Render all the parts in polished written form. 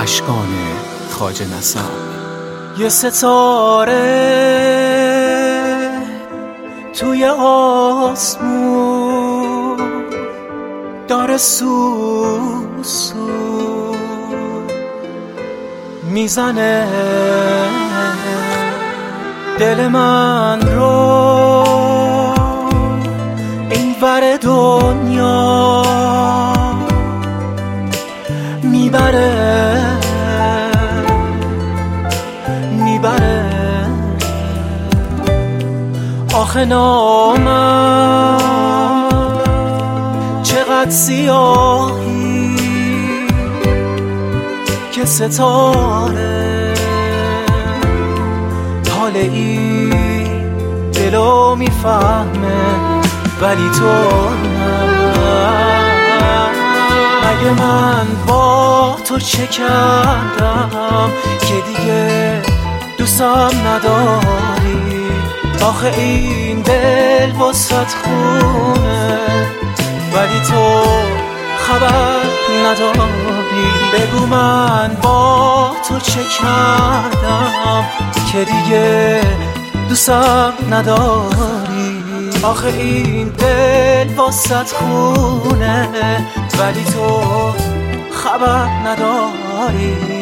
اشکان خواجه نصر. یه ستاره توی آسمون داره سوسو میزنه دل من رو این ور دنیا میبره آخه نامم چقدر سیاهی که ستاره حال این دلو میفهمه ولی تو نه. مگه من با تو چه کردم که دیگه دوستم نداری؟ آخه این دل واسط خونه ولی تو خبر نداری. بگو من با تو چه کردم که دیگه دوستم نداری؟ آخه این دل واسط خونه ولی تو خبر نداری.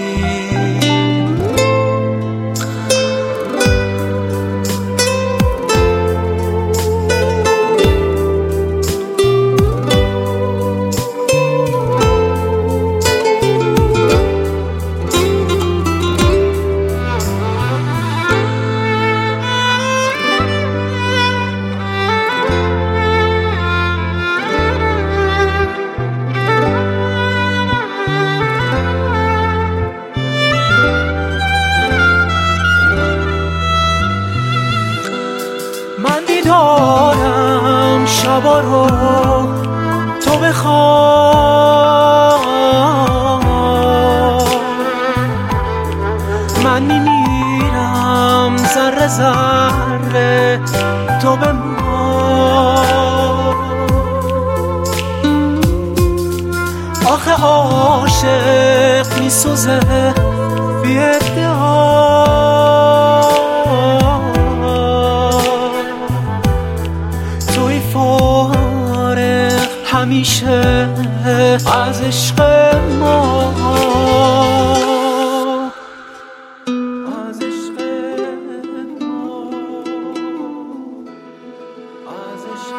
دارم شبا رو تو بخواه، من میمیرم ذره ذره تو بمار. آخه عاشق میسوزه بی ادعا، همیشه از عشق ما، از عشق ما، از عشق.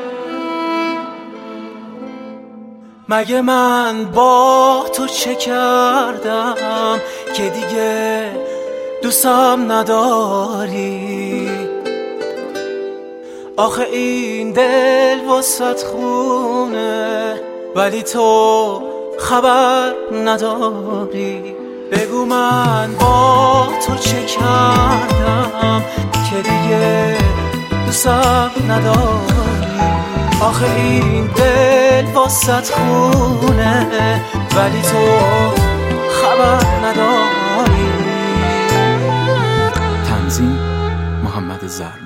مگه من با تو چه کردم که دیگه دوستم نداری؟ آخه این دل واسط خونه ولی تو خبر نداری. بگو من با تو چه کردم که دیگه دوستم نداری؟ آخه این دل واسط خونه ولی تو خبر نداری. تنظیم محمد زرمی.